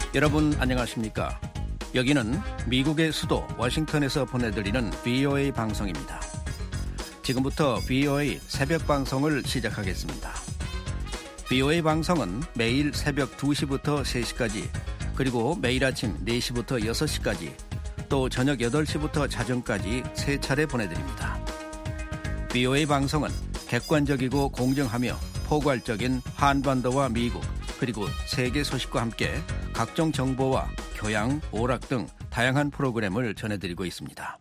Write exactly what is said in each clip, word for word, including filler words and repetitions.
여러분 안녕하십니까? 여기는 미국의 수도 워싱턴에서 보내드리는 브이오에이 방송입니다. 지금부터 브이오에이 새벽 방송을 시작하겠습니다. 브이오에이 방송은 매일 새벽 두 시부터 세 시까지, 그리고 매일 아침 네 시부터 여섯 시까지, 또 저녁 여덟 시부터 자정까지 세 차례 보내드립니다. 브이오에이 방송은 객관적이고 공정하며 포괄적인 한반도와 미국, 그리고 세계 소식과 함께 각종 정보와 교양, 오락 등 다양한 프로그램을 전해드리고 있습니다.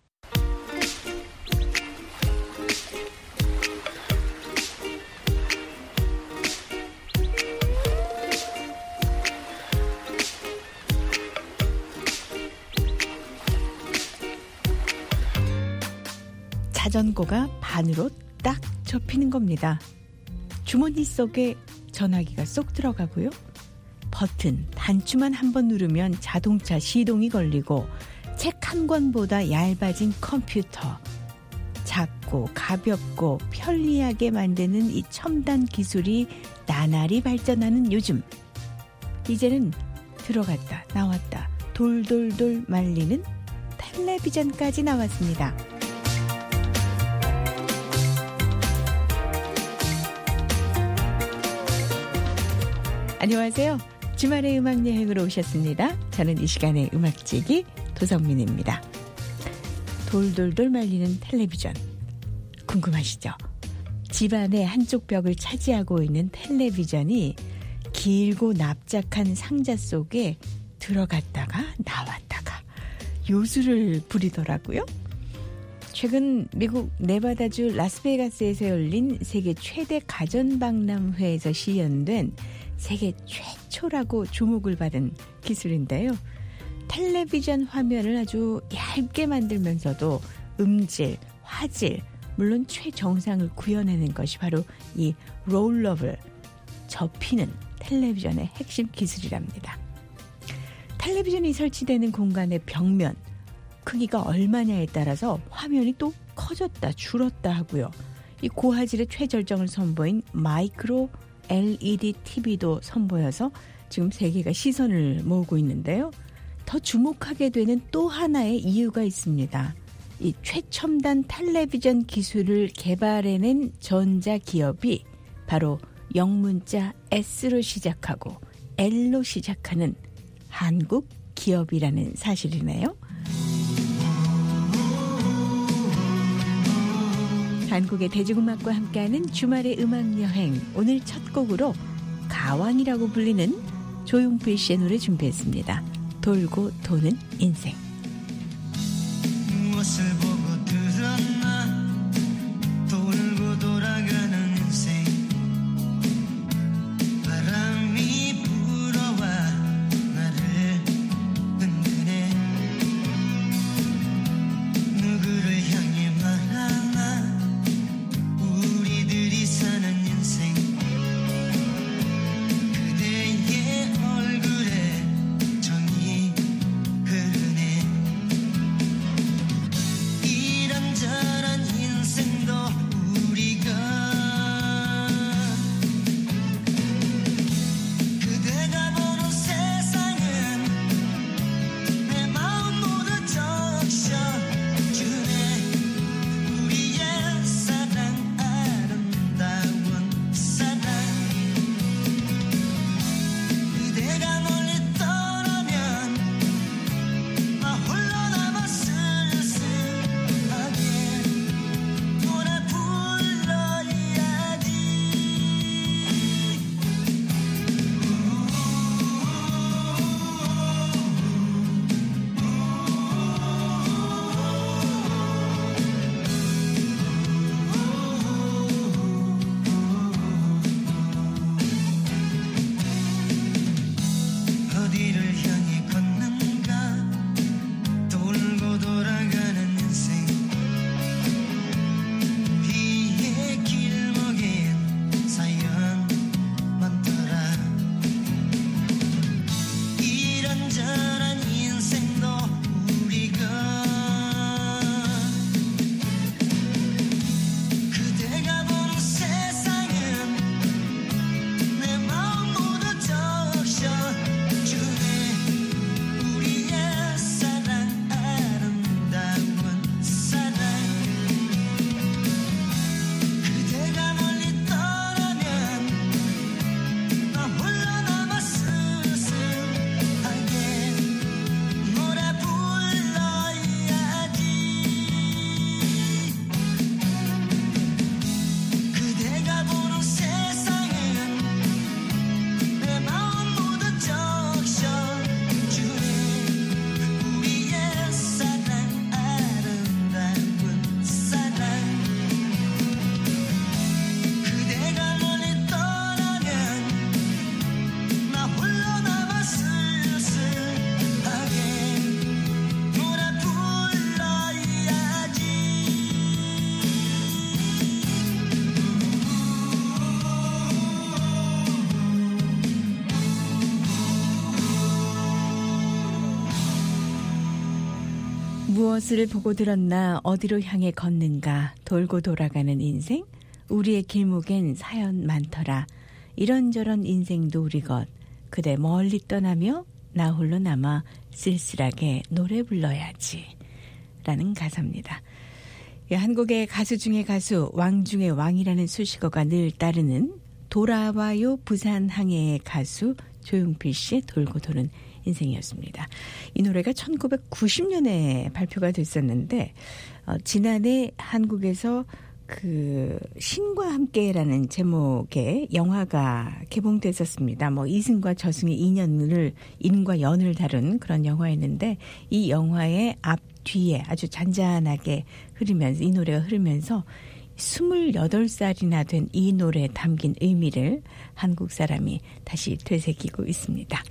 자전거가 반으로 딱 접히는 겁니다. 주머니 속에 전화기가 쏙 들어가고요. 버튼 단추만 한번 누르면 자동차 시동이 걸리고 책 한 권보다 얇아진 컴퓨터, 작고 가볍고 편리하게 만드는 이 첨단 기술이 나날이 발전하는 요즘, 이제는 들어갔다 나왔다 돌돌돌 말리는 텔레비전까지 나왔습니다. 안녕하세요. 주말의 음악여행으로 오셨습니다. 저는 이 시간의 음악지기 도성민입니다. 돌돌돌 말리는 텔레비전, 궁금하시죠? 집안의 한쪽 벽을 차지하고 있는 텔레비전이 길고 납작한 상자 속에 들어갔다가 나왔다가 요술을 부리더라고요. 최근 미국 네바다주 라스베가스에서 열린 세계 최대 가전박람회에서 시연된 세계 최초라고 주목을 받은 기술인데요. 텔레비전 화면을 아주 얇게 만들면서도 음질, 화질, 물론 최정상을 구현해낸 것이 바로 이 롤러블, 접히는 텔레비전의 핵심 기술이랍니다. 텔레비전이 설치되는 공간의 벽면, 크기가 얼마냐에 따라서 화면이 또 커졌다 줄었다 하고요. 이 고화질의 최절정을 선보인 마이크로 엘이디 티비도 선보여서 지금 세계가 시선을 모으고 있는데요. 더 주목하게 되는 또 하나의 이유가 있습니다. 이 최첨단 텔레비전 기술을 개발해낸 전자기업이 바로 영문자 S로 시작하고 L로 시작하는 한국 기업이라는 사실이네요. 한국의 대중음악과 함께하는 주말의 음악여행, 오늘 첫 곡으로 가왕이라고 불리는 조용필 씨의 노래 준비했습니다. 돌고 도는 인생. 무엇을 보고 들었나, 돌고 돌아가는 인생. 바람이 불어와 나를 흔드네. 누구를 향해 말하나, 우리들이 사는 인생. 그대의 얼굴에 정이 흐르네. 무엇을 보고 들었나 어디로 향해 걷는가 돌고 돌아가는 인생 우리의 길목엔 사연 많더라 이런저런 인생도 우리 것 그대 멀리 떠나며 나 홀로 남아 쓸쓸하게 노래 불러야지 라는 가사입니다. 한국의 가수 중의 가수 왕 중의 왕이라는 수식어가 늘 따르는 돌아와요 부산 항해의 가수 조용필 씨의 돌고 도는 인생이었습니다. 이 노래가 천구백구십 년에 발표가 됐었는데 어, 지난해 한국에서 그 신과 함께라는 제목의 영화가 개봉됐었습니다. 뭐 이승과 저승의 인연을 인과 연을 다룬 그런 영화였는데 이 영화의 앞 뒤에 아주 잔잔하게 흐르면서 이 노래가 흐르면서 스물여덟 살이나 된 이 노래에 담긴 의미를 한국 사람이 다시 되새기고 있습니다.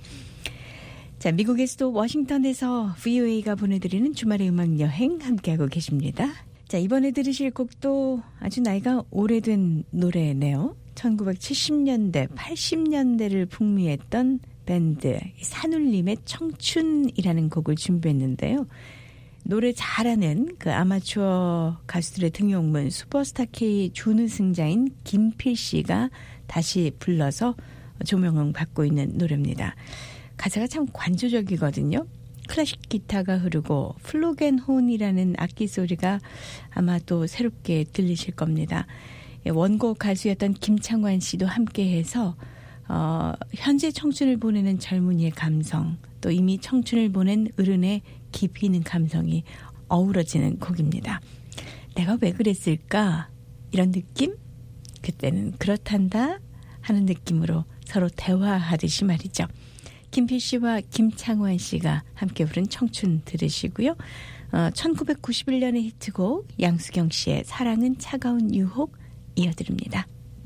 자, 미국의 수도 워싱턴에서 브이오에이가 보내드리는 주말의 음악 여행 함께하고 계십니다. 자, 이번에 들으실 곡도 아주 나이가 오래된 노래네요. 천구백칠십 년대, 팔십 년대를 풍미했던 밴드 산울림의 청춘이라는 곡을 준비했는데요. 노래 잘하는 그 아마추어 가수들의 등용문 슈퍼스타 K 준우승자인 김필 씨가 다시 불러서 조명을 받고 있는 노래입니다. 가사가 참 관조적이거든요. 클래식 기타가 흐르고 플루겐혼이라는 악기 소리가 아마 또 새롭게 들리실 겁니다. 원곡 가수였던 김창완 씨도 함께해서 어, 현재 청춘을 보내는 젊은이의 감성 또 이미 청춘을 보낸 어른의 깊이 있는 감성이 어우러지는 곡입니다. 내가 왜 그랬을까? 이런 느낌? 그때는 그렇단다 하는 느낌으로 서로 대화하듯이 말이죠. 김필 씨와 김창완 씨가 함께 부른 청춘 들으시고요. 어, 천구백구십일 년의 히트곡 양수경 씨의 사랑은 차가운 유혹 이어드립니다.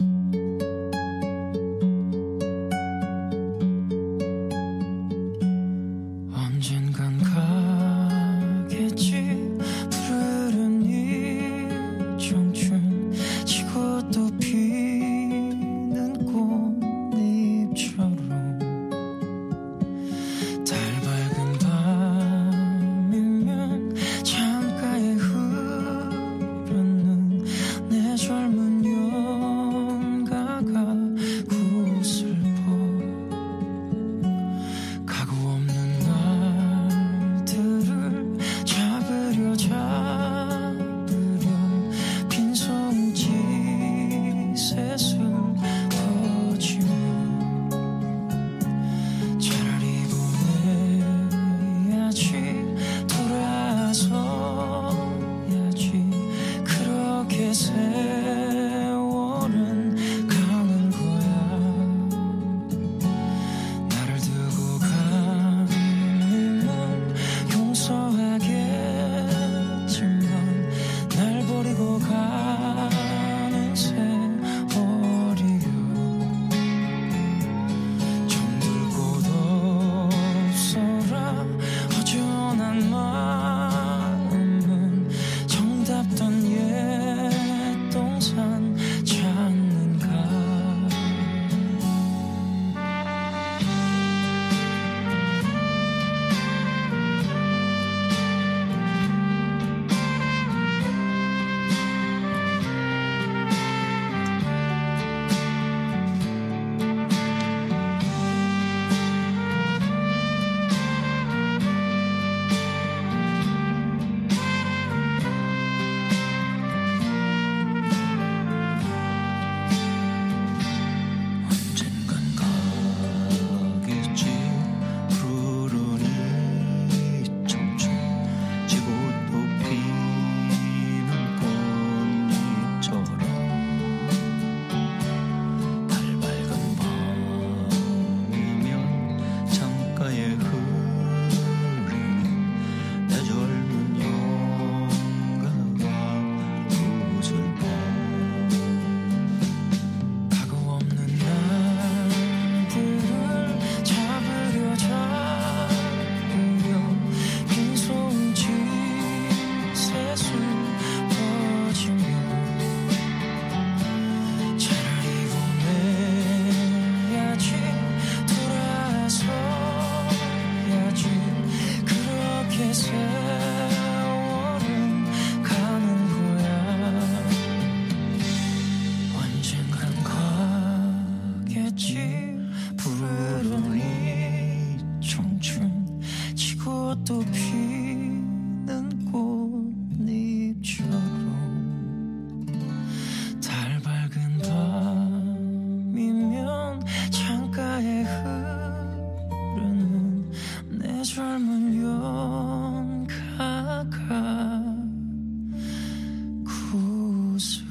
언젠간 가겠지 푸르른 이 청춘 지고 또 피는 꽃잎처럼 세월은 또 피는 꽃잎처럼 달 밝은 밤이면 창가에 흐르는 내 젊은 연가가 구슬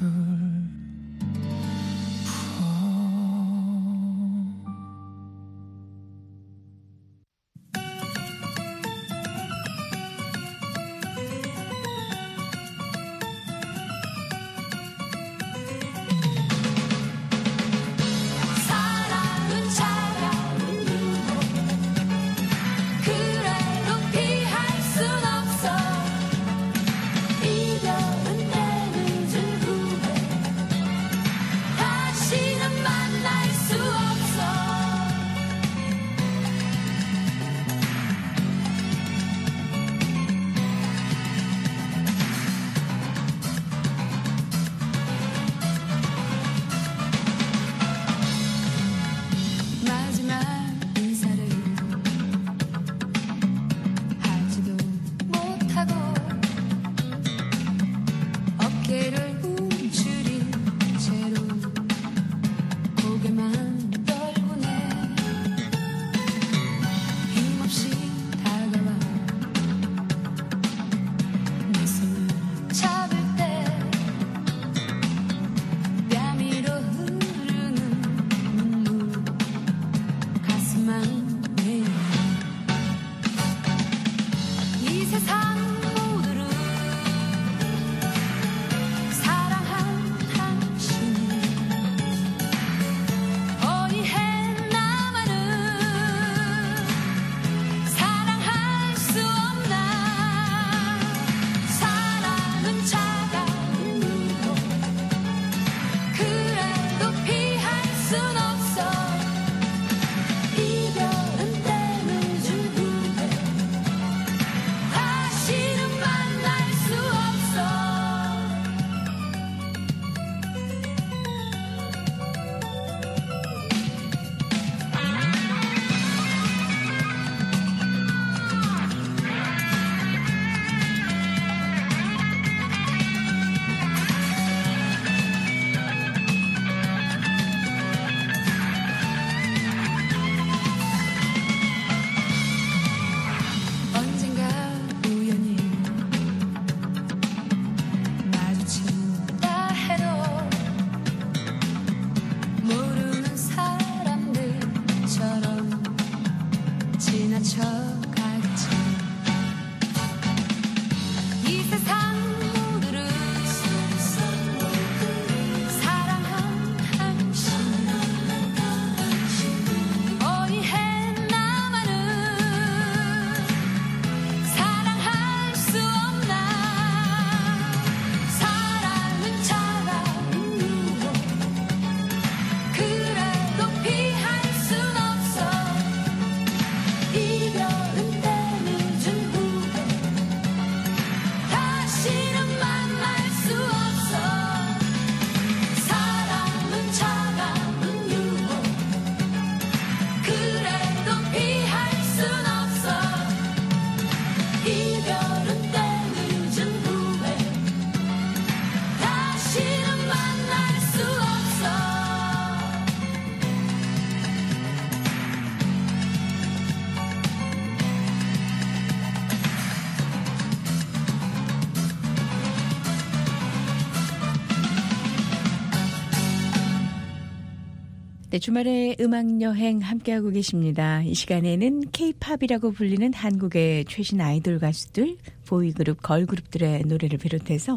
네, 주말에 음악여행 함께하고 계십니다. 이 시간에는 K-팝이라고 불리는 한국의 최신 아이돌 가수들, 보이그룹, 걸그룹들의 노래를 비롯해서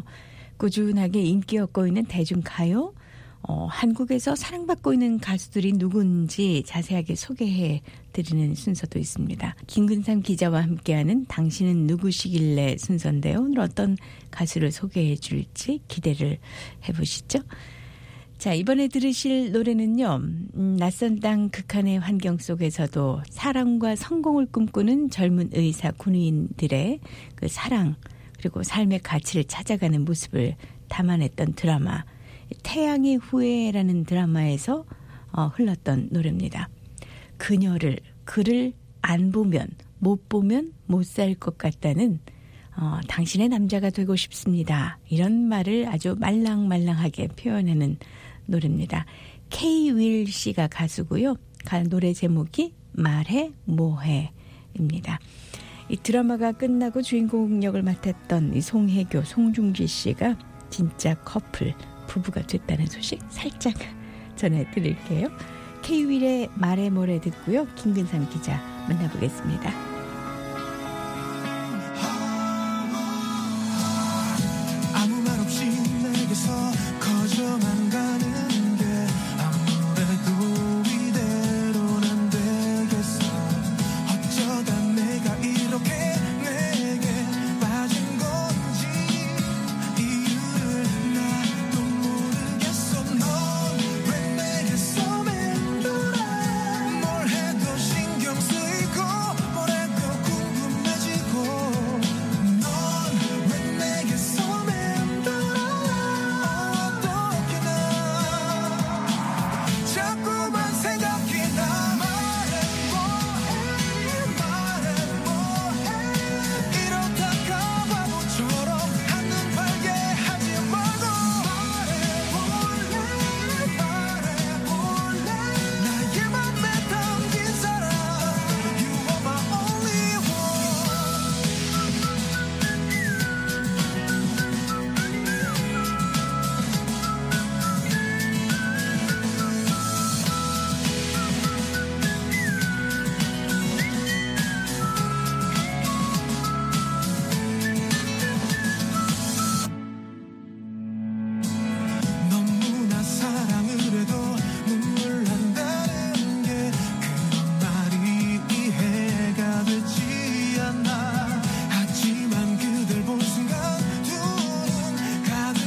꾸준하게 인기 얻고 있는 대중가요, 어, 한국에서 사랑받고 있는 가수들이 누군지 자세하게 소개해 드리는 순서도 있습니다. 김근삼 기자와 함께하는 당신은 누구시길래 순서인데요. 오늘 어떤 가수를 소개해 줄지 기대를 해보시죠. 자, 이번에 들으실 노래는요, 음, 낯선 땅 극한의 환경 속에서도 사랑과 성공을 꿈꾸는 젊은 의사 군인들의 그 사랑 그리고 삶의 가치를 찾아가는 모습을 담아냈던 드라마 태양의 후예라는 드라마에서 어, 흘렀던 노래입니다. 그녀를 그를 안 보면 못 보면 못 살 것 같다는 어, 당신의 남자가 되고 싶습니다. 이런 말을 아주 말랑말랑하게 표현하는 노래입니다. K. 윌 씨가 가수고요. 노래 제목이 말해 뭐해입니다. 이 드라마가 끝나고 주인공 역을 맡았던 이 송혜교, 송중기 씨가 진짜 커플, 부부가 됐다는 소식 살짝 전해드릴게요. K. 윌의 말해 뭐해 듣고요. 김근삼 기자 만나보겠습니다. 거저만 가는 게 아무래도 이대로는 안 되겠어. 어쩌다 내가 이렇게 내게 빠진 건지 이유를 나도 모르겠어. 넌 왜 내게서 맴돌아. 뭘 해도 신경 쓰이고 뭘 해도 궁금해지고. 넌 왜 내게서 맴돌아. 자꾸만 생각이 나. 말해 뭐해 말해 뭐해. 이러다가 바보처럼 한눈 팔게 하지 말고. 말해 볼래 말해 볼래. 나의 맘에 담긴 사람 You are my only 너무나 사랑을 해도 눈물 난다는 게 그런 말이 이해가 되지 않아. 하지만 그댈 본 순간 두 눈 가득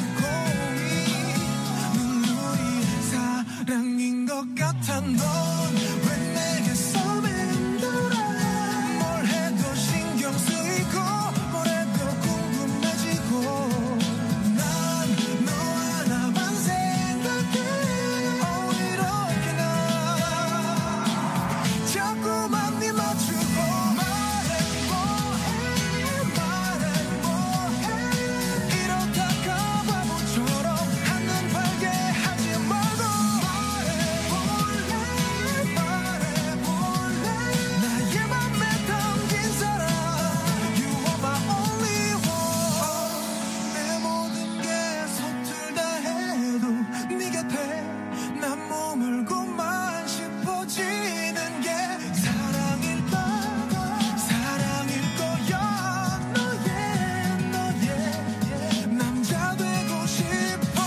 고이 눈물이 사랑인 것 같아. 넌 왜 내게서 맴돌아. 뭘 해도 신경 쓰이고 뭘 해도 궁금해지고. 난 너 하나만 생각해. 어 이렇게나 자꾸만 네 맞추고. 말해 뭐해 말해 뭐해. 이러다가 바보처럼 한눈 팔게 하지 말고. 말해 볼래 말해 볼래. 나의 맘에 담긴 사람 You are my only one. 내 모든 게 서툴다 해도 네 곁에 난 머물고만 싶어지는 게 사랑일까 사랑일 거야. 너의 너의 남자 되고 싶어.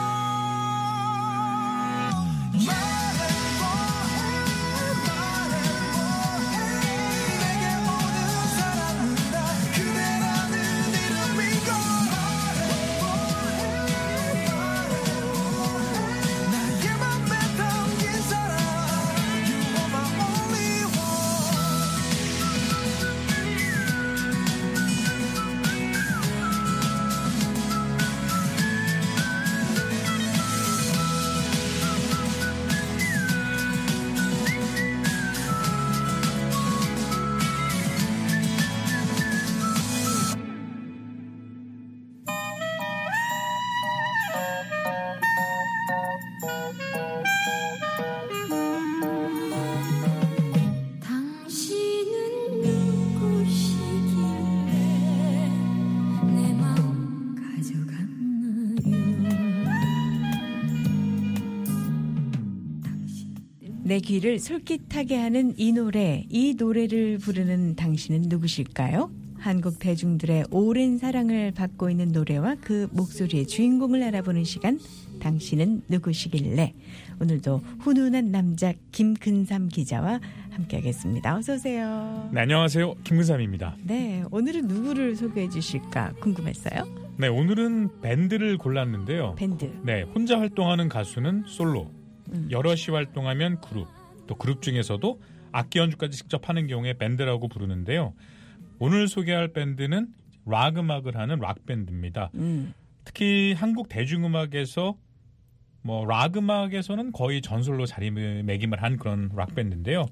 말해 뭐해 말해 뭐해. 내게 오는 사랑은 다 그대라는 이름이고. 말해 뭐해 말해 뭐해. 나의 맘에 담긴 사람 You are my only one. 당신은 누구시길래 내 마음 가져갔나요. 내 귀를 솔깃하게 하는 이 노래, 이 노래를 부르는 당신은 누구실까요? 한국 대중들의 오랜 사랑을 받고 있는 노래와 그 목소리의 주인공을 알아보는 시간, 당신은 누구시길래. 오늘도 훈훈한 남자 김근삼 기자와 함께하겠습니다. 어서 오세요. 네, 안녕하세요. 김근삼입니다. 네, 오늘은 누구를 소개해 주실까 궁금했어요. 네, 오늘은 밴드를 골랐는데요. 밴드. 네, 혼자 활동하는 가수는 솔로, 음. 여럿이 활동하면 그룹, 또 그룹 중에서도 악기 연주까지 직접 하는 경우에 밴드라고 부르는데요. 오늘 소개할 밴드는 락 음악을 하는 락 밴드입니다. 음. 특히 한국 대중음악에서 뭐 락 음악에서는 거의 전설로 자리매김을 한 그런 락 밴드인데요.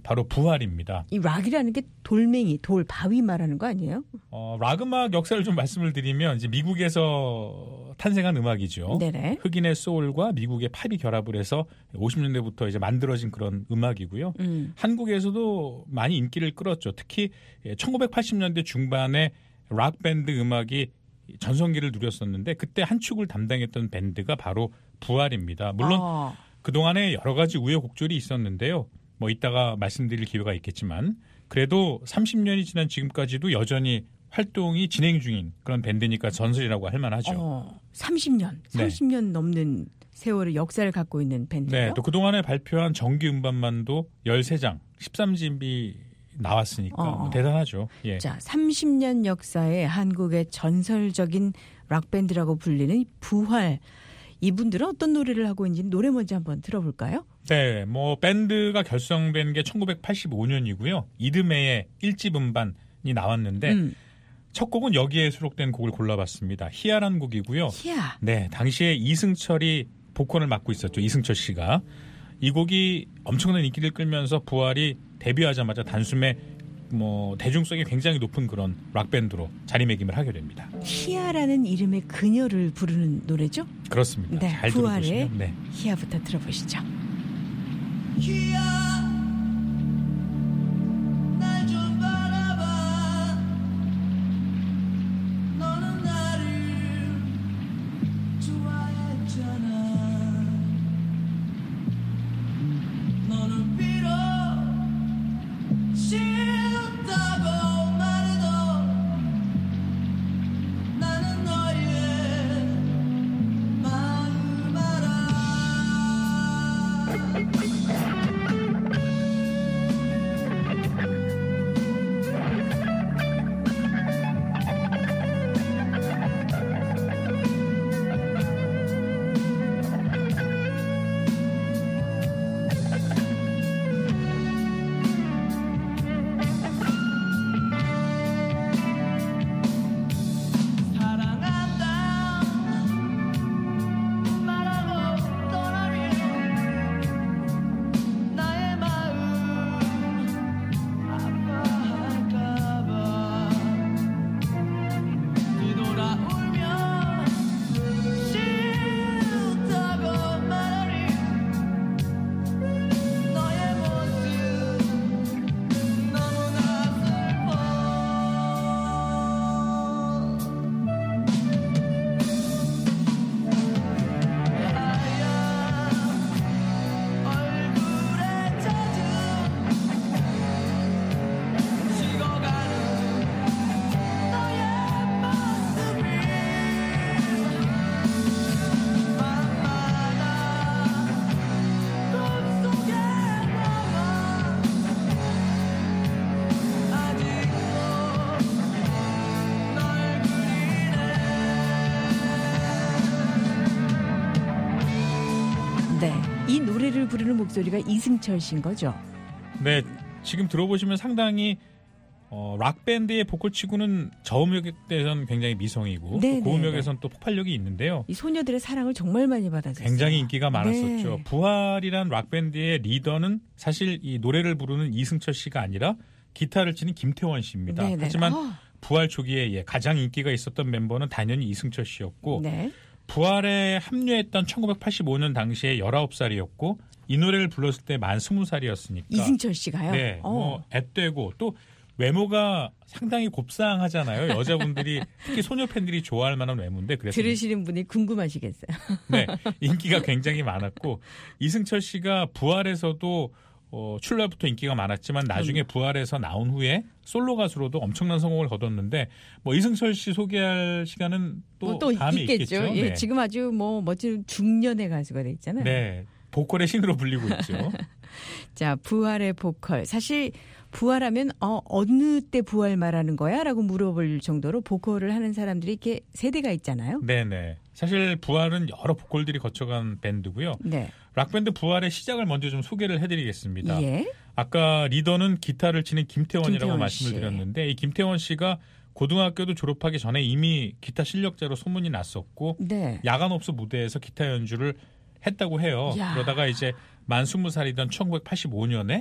바로 부활입니다. 이 락이라는 게 돌멩이, 돌, 바위 말하는 거 아니에요? 어, 락 음악 역사를 좀 말씀을 드리면 이제 미국에서 탄생한 음악이죠. 네네. 흑인의 소울과 미국의 팝이 결합을 해서 오십 년대부터 이제 만들어진 그런 음악이고요. 음. 한국에서도 많이 인기를 끌었죠. 특히 천구백팔십 년대 중반에 락 밴드 음악이 전성기를 누렸었는데 그때 한 축을 담당했던 밴드가 바로 부활입니다. 물론 어. 그동안에 여러 가지 우여곡절이 있었는데요. 뭐 이따가 말씀드릴 기회가 있겠지만 그래도 삼십 년이 지난 지금까지도 여전히 활동이 진행 중인 그런 밴드니까 전설이라고 할 만하죠. 어, 삼십 년, 삼십 년 넘는 세월의 역사를 갖고 있는 밴드예요. 네, 또 그동안에 발표한 정규 음반만도 열세 장, 십삼 집이 나왔으니까 어. 뭐 대단하죠. 예. 자, 삼십 년 역사의 한국의 전설적인 락밴드라고 불리는 부활. 이분들은 어떤 노래를 하고 있는지 노래 먼저 한번 들어볼까요? 네, 뭐 밴드가 결성된 게 천구백팔십오 년이고요. 이듬해에 일 집 음반이 나왔는데 음. 첫 곡은 여기에 수록된 곡을 골라봤습니다. 희야라는 곡이고요. 희야. 네, 당시에 이승철이 보컬을 맡고 있었죠. 이승철 씨가. 이 곡이 엄청난 인기를 끌면서 부활이 데뷔하자마자 단숨에 뭐 대중성이 굉장히 높은 그런 락밴드로 자리매김을 하게 됩니다. 희야라는 이름의 그녀를 부르는 노래죠? 그렇습니다. 네, 잘 부활의 들어보시면. 네. 희야부터 들어보시죠. 희야 날 좀 바라봐 너는 나를 좋아했잖아 너는 비록 싫다고 말해도 나는 너의 마음 알아 사랑한다 말하고 떠나니 나의 마음 아파할까봐 뒤돌아 울면 싫다고 말하니 너의 모습 너무나 슬퍼 얼굴에 젖은 식어가는 너의 모습이 밤마다 꿈속에 나와 아직도 널 그리네 네, 이 노래를 부르는 목소리가 이승철 씨인 거죠? 네, 지금 들어보시면 상당히 어, 락밴드의 보컬치고는 저음역에서는 굉장히 미성이고 네, 또 네, 고음역에서는 또 폭발력이 있는데요. 이 소녀들의 사랑을 정말 많이 받았어요. 굉장히 인기가 많았었죠. 네. 부활이란 락밴드의 리더는 사실 이 노래를 부르는 이승철 씨가 아니라 기타를 치는 김태원 씨입니다. 네, 네. 하지만 아, 부활 초기에 예, 가장 인기가 있었던 멤버는 당연히 이승철 씨였고 네. 부활에 합류했던 천구백팔십오 년 당시에 열아홉 살이었고 이 노래를 불렀을 때 만 스무 살이었으니까 이승철 씨가요? 네, 어. 뭐 앳되고 또 외모가 상당히 곱상하잖아요. 여자분들이 특히 소녀 팬들이 좋아할 만한 외모인데 그래서 들으시는 분이 궁금하시겠어요. 네, 인기가 굉장히 많았고 이승철 씨가 부활에서도 어, 출발부터 인기가 많았지만 나중에 부활에서 나온 후에 솔로 가수로도 엄청난 성공을 거뒀는데 뭐 이승철 씨 소개할 시간은 또, 뭐 또 다음에 있겠죠. 있겠죠. 예, 네. 지금 아주 뭐 멋진 중년의 가수가 돼 있잖아요. 네, 보컬의 신으로 불리고 있죠. 자, 부활의 보컬. 사실 부활하면 어, 어느 때 부활 말하는 거야? 라고 물어볼 정도로 보컬을 하는 사람들이 이렇게 세대가 있잖아요. 네네. 사실 부활은 여러 보컬들이 거쳐간 밴드고요. 네. 락밴드 부활의 시작을 먼저 좀 소개를 해드리겠습니다. 예. 아까 리더는 기타를 치는 김태원이라고 김태원 말씀을 씨. 드렸는데 이 김태원 씨가 고등학교도 졸업하기 전에 이미 기타 실력자로 소문이 났었고 네. 야간업소 무대에서 기타 연주를 했다고 해요. 야. 그러다가 이제 만 스무 살이던 천구백팔십오 년에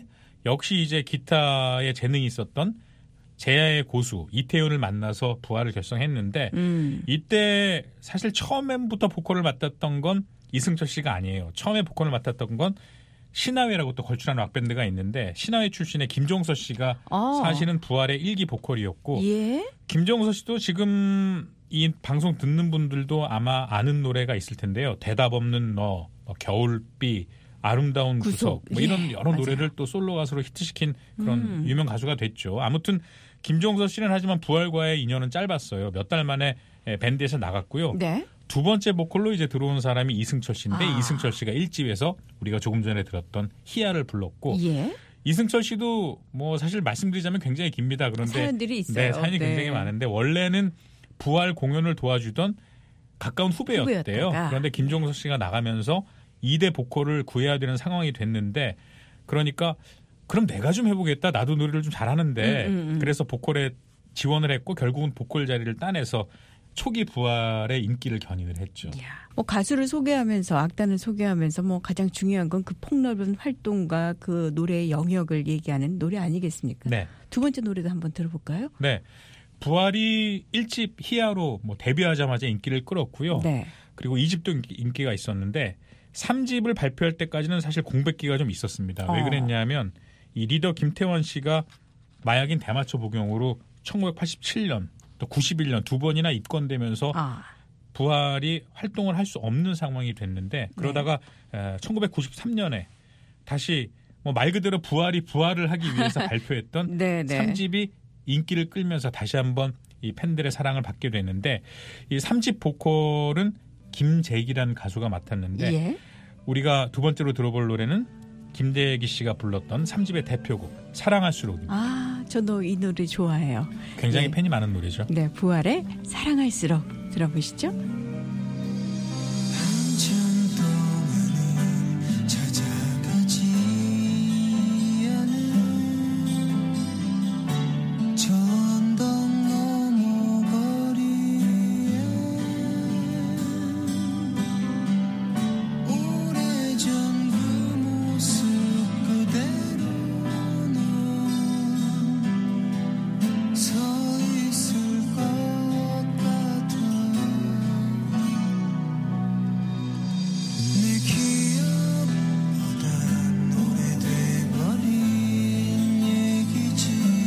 역시 이제 기타에 재능이 있었던 제야의 고수 이태윤을 만나서 부활을 결성했는데 음. 이때 사실 처음부터 보컬을 맡았던 건 이승철 씨가 아니에요. 처음에 보컬을 맡았던 건 신화회라고 또 걸출한 락밴드가 있는데 신화회 출신의 김종서 씨가 아. 사실은 부활의 일기 보컬이었고 예. 김종서 씨도 지금 이 방송 듣는 분들도 아마 아는 노래가 있을 텐데요. 대답 없는 너, 뭐 겨울비, 아름다운 구석, 구속. 뭐 이런 예, 여러 맞아요. 노래를 또 솔로 가수로 히트시킨 그런 음. 유명 가수가 됐죠. 아무튼 김종서 씨는 하지만 부활과의 인연은 짧았어요. 몇 달 만에 밴드에서 나갔고요. 네. 두 번째 보컬로 이제 들어온 사람이 이승철 씨인데 아. 이승철 씨가 일 집에서 우리가 조금 전에 들었던 희야를 불렀고 예. 이승철 씨도 뭐 사실 말씀드리자면 굉장히 깁니다. 그런데 사연들이 있어요. 네, 사연이 네. 굉장히 많은데 원래는 부활 공연을 도와주던 가까운 후배였대요. 후배였다가. 그런데 김종서 씨가 나가면서 이 대 보컬을 구해야 되는 상황이 됐는데 그러니까 그럼 내가 좀 해보겠다. 나도 노래를 좀 잘하는데 음, 음, 음. 그래서 보컬에 지원을 했고 결국은 보컬 자리를 따내서 초기 부활의 인기를 견인을 했죠. 이야, 뭐 가수를 소개하면서 악단을 소개하면서 뭐 가장 중요한 건 그 폭넓은 활동과 그 노래의 영역을 얘기하는 노래 아니겠습니까? 네. 두 번째 노래도 한번 들어볼까요? 네. 부활이 일 집 희야로 뭐 데뷔하자마자 인기를 끌었고요. 네. 그리고 이 집도 인기, 인기가 있었는데 삼 집을 발표할 때까지는 사실 공백기가 좀 있었습니다. 왜 어. 그랬냐면 이 리더 김태원 씨가 마약인 대마초 복용으로 천구백팔십칠 년 또 구십일 년 두 번이나 입건되면서 아, 부활이 활동을 할 수 없는 상황이 됐는데 그러다가 에, 천구백구십삼 년에 다시 뭐 말 그대로 부활이 부활을 하기 위해서 발표했던 네, 네. 삼 집이 인기를 끌면서 다시 한번 이 팬들의 사랑을 받게 됐는데 이 삼 집 보컬은 김재기라는 가수가 맡았는데 예. 우리가 두 번째로 들어볼 노래는 김재기 씨가 불렀던 삼 집의 대표곡 사랑할수록입니다. 아, 저도 이 노래 좋아해요. 굉장히 예. 팬이 많은 노래죠. 네, 부활의 사랑할수록 들어보시죠. 한참 동안은 찾아가지 않은 저 언덕 너머 거리에 오래전 그 모습 그대로는 서 있을 것 같아 내 기억보다 오래돼버린 얘기지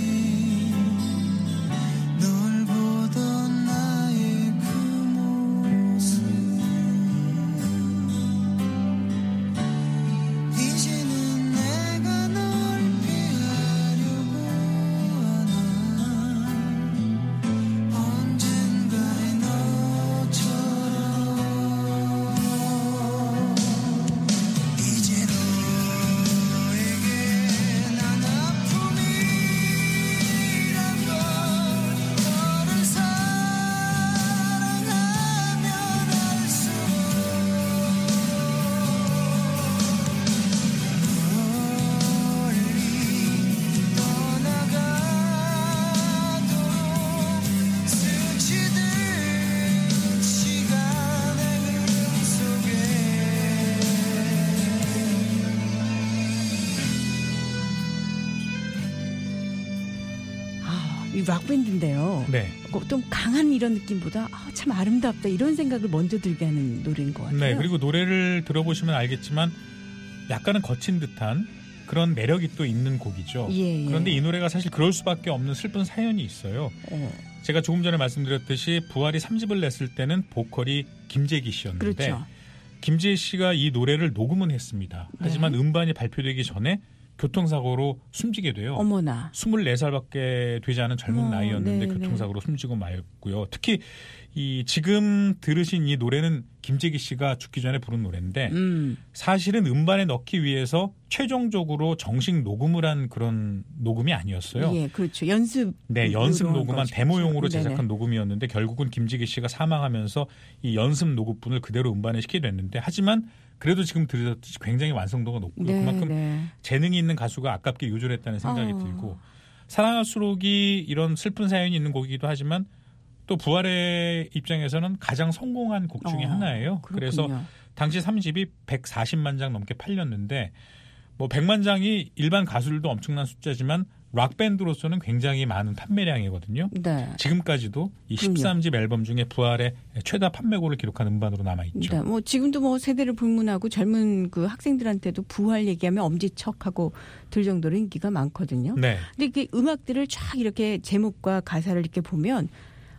널 보던 나의 그 모습 이제는 내가 널 피하려고 하나 언젠가의 너처럼 이제 너에게 난 아픔이란 걸 너를 사랑하면 할수록 멀리 떠나가도록 스치듯 시간의 흐름 속에 아, 이 락밴드인데요. 네. 어, 좀 강한 이런 느낌보다 아, 참 아름답다 이런 생각을 먼저 들게 하는 노래인 것 같아요. 네. 그리고 노래를 들어보시면 알겠지만 약간은 거친 듯한 그런 매력이 또 있는 곡이죠. 예, 예. 그런데 이 노래가 사실 그럴 수밖에 없는 슬픈 사연이 있어요. 어, 제가 조금 전에 말씀드렸듯이 부활이 삼 집을 냈을 때는 보컬이 김재기 씨였는데 그렇죠. 김재기 씨가 이 노래를 녹음은 했습니다. 하지만 네. 음반이 발표되기 전에 교통사고로 숨지게 돼요. 어머나. 스물네 살밖에 되지 않은 젊은 어, 나이였는데 네, 교통사고로 숨지고 말고요. 특히 이 지금 들으신 이 노래는 김재기 씨가 죽기 전에 부른 노래인데 음. 사실은 음반에 넣기 위해서 최종적으로 정식 녹음을 한 그런 녹음이 아니었어요. 예, 그렇죠. 연습. 네, 연습 녹음한 데모용으로 네네. 제작한 녹음이었는데 결국은 김재기 씨가 사망하면서 이 연습 녹음분을 그대로 음반에 시키게 됐는데 하지만 그래도 지금 들으셨듯이 굉장히 완성도가 높고요. 네, 그만큼 네. 재능이 있는 가수가 아깝게 요절했다는 생각이 어. 들고 사랑할수록이 이런 슬픈 사연이 있는 곡이기도 하지만 또 부활의 입장에서는 가장 성공한 곡 중에 어, 하나예요. 그렇군요. 그래서 당시 삼 집이 백사십만 장 넘게 팔렸는데 뭐 백만 장이 일반 가수들도 엄청난 숫자지만 락밴드로서는 굉장히 많은 판매량이거든요. 네. 지금까지도 이 그럼요. 십삼 집 앨범 중에 부활의 최다 판매고를 기록한 음반으로 남아있죠. 네, 뭐 지금도 뭐 세대를 불문하고 젊은 그 학생들한테도 부활 얘기하면 엄지척하고 들 정도로 인기가 많거든요. 네. 근데 이게 음악들을 쫙 이렇게 제목과 가사를 이렇게 보면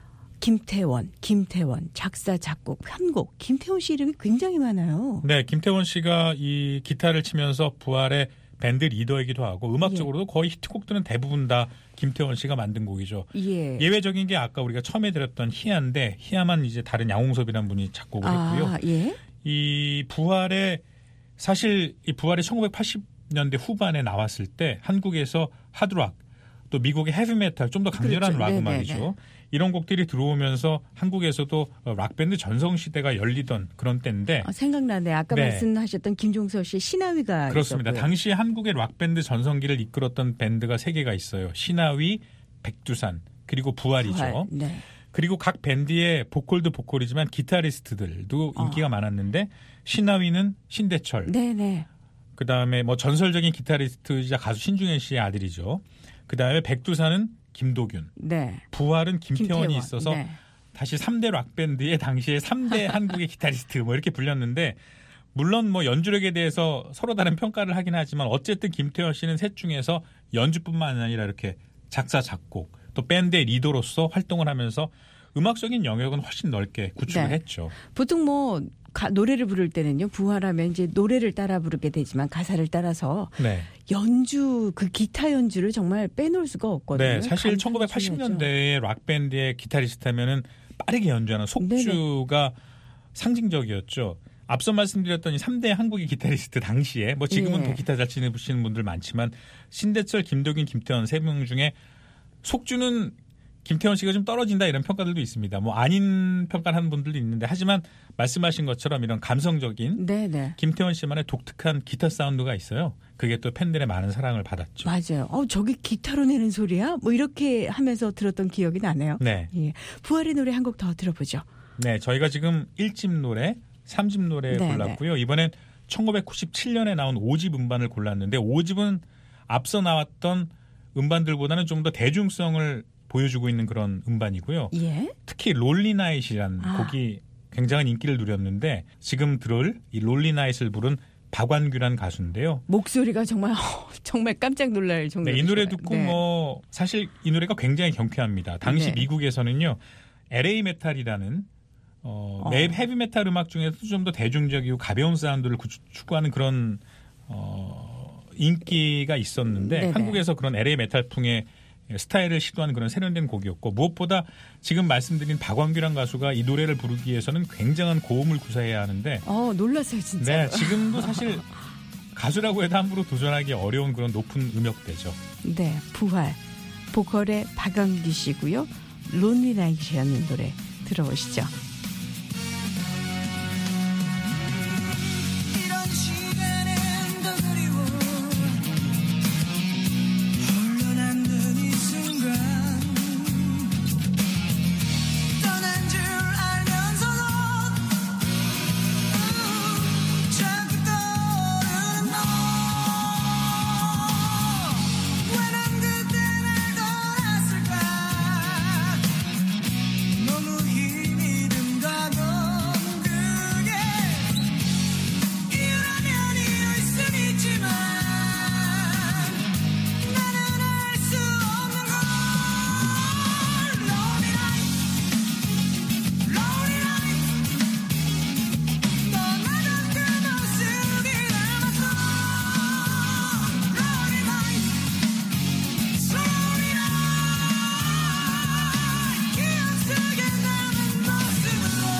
김태원, 김태원, 작사, 작곡, 편곡, 김태원 씨 이름이 굉장히 많아요. 네, 김태원 씨가 이 기타를 치면서 부활의 밴드 리더이기도 하고 음악적으로도 거의 히트곡들은 대부분 다 김태원 씨가 만든 곡이죠. 예. 예외적인 게 아까 우리가 처음에 들었던 희야인데 희야만 이제 다른 양홍섭이라는 분이 작곡을 했고요. 아, 예. 이 부활의 사실 이 부활의 천구백팔십 년대 후반에 나왔을 때 한국에서 하드락 또 미국의 헤비메탈 좀 더 강렬한 그렇죠. 락 네네네. 음악이죠. 이런 곡들이 들어오면서 한국에서도 락밴드 전성시대가 열리던 그런 때인데 아, 생각나네. 아까 네. 말씀하셨던 김종서 씨 신하위가 그렇습니다. 있었고요. 당시 한국의 락밴드 전성기를 이끌었던 밴드가 세 개가 있어요. 신하위, 백두산 그리고 부활이죠. 부활. 네. 그리고 각 밴드의 보컬도 보컬이지만 기타리스트들도 인기가 어. 많았는데 신하위는 신대철 네네. 그다음에 뭐 전설적인 기타리스트이자 가수 신중현 씨의 아들이죠. 그다음에 백두산은 김도균, 네. 부활은 김태원이 김태원. 있어서 네. 다시 삼 대 락밴드의 당시에 삼 대 한국의 기타리스트 뭐 이렇게 불렸는데 물론 뭐 연주력에 대해서 서로 다른 평가를 하긴 하지만 어쨌든 김태원 씨는 셋 중에서 연주뿐만 아니라 이렇게 작사 작곡 또 밴드의 리더로서 활동을 하면서 음악적인 영역은 훨씬 넓게 구축을 네. 했죠. 보통 뭐 가, 노래를 부를 때는요. 부활하면 이제 노래를 따라 부르게 되지만 가사를 따라서 네. 연주 그 기타 연주를 정말 빼놓을 수가 없거든요. 네, 사실 감상이 천구백팔십 중요하죠. 년대의 락밴드의 기타리스트 하면은 빠르게 연주하는 속주가 상징적이었죠. 앞서 말씀드렸던 이 삼 대 한국의 기타리스트 당시에 뭐 지금은 예. 또 기타 잘 치는 분들 많지만 신대철, 김도균, 김태원 세 명 중에 속주는 김태원 씨가 좀 떨어진다 이런 평가들도 있습니다. 뭐 아닌 평가를 하는 분들도 있는데 하지만 말씀하신 것처럼 이런 감성적인 네네. 김태원 씨만의 독특한 기타 사운드가 있어요. 그게 또 팬들의 많은 사랑을 받았죠. 맞아요. 어, 저기 기타로 내는 소리야? 뭐 이렇게 하면서 들었던 기억이 나네요. 네. 예. 부활의 노래 한 곡 더 들어보죠. 네, 저희가 지금 일 집 노래, 삼 집 노래 네, 골랐고요. 이번엔 천구백구십칠 년에 나온 오 집 음반을 골랐는데 오 집은 앞서 나왔던 음반들보다는 좀 더 대중성을 보여주고 있는 그런 음반이고요. 예. 특히 롤리나잇이라는 아. 곡이 굉장한 인기를 누렸는데 지금 들을 이 롤리나잇을 부른 박완규란 가수인데요. 목소리가 정말 정말 깜짝 놀랄 정도로 네, 이 노래 좋아요. 듣고 네. 뭐 사실 이 노래가 굉장히 경쾌합니다. 당시 네. 미국에서는요. 엘에이 메탈이라는 어, 어. 맵 헤비 메탈 음악 중에서도 좀 더 대중적이고 가벼운 사운드를 구축- 추구하는 그런 어, 인기가 있었는데 네네. 한국에서 그런 엘에이 메탈풍의 스타일을 시도한 그런 세련된 곡이었고 무엇보다 지금 말씀드린 박완규란 가수가 이 노래를 부르기 위해서는 굉장한 고음을 구사해야 하는데 어, 놀랐어요, 진짜. 네, 지금도 사실 가수라고 해도 함부로 도전하기 어려운 그런 높은 음역대죠. 네, 부활. 보컬의 박완규 씨고요. 론리나잇이라는 노래 들어보시죠. 이런 시간엔 더 그리워 홀로 남는 이 순간 떠난 줄 알면서도 음, 자꾸 떠오르는 너 왜 난 그때 날 떠났을까 너무 힘이 든다던 그게 이유라면 이유일 순 있지만 나는 알 수 없는 걸 Lonely night, lonely night 떠나던 그 모습이 남았어 Lonely night, lonely night 기억 속에 남은 모습으로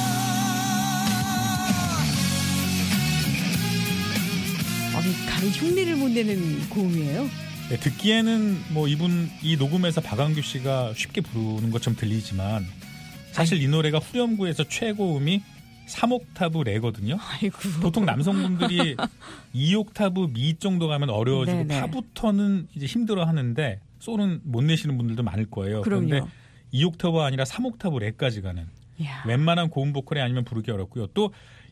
어, 감히 흉내를 못 내는 고음이에요. 네, 듣기에는 뭐 이분 이 녹음에서 박완규 씨가 쉽게 부르는 것처럼 들리지만 사실 이 노래가 후렴구에서 최고음이 삼 옥타브 레거든요. 아이고. 보통 남성분들이 이 옥타브 미 정도 가면 어려워지고 네네. 파부터는 이제 힘들어 하는데 소는 못 내시는 분들도 많을 거예요. 그럼요. 그런데 이 옥타브가 아니라 삼 옥타브 레까지 가는 이야. 웬만한 고음 보컬이 아니면 부르기 어렵고요. 또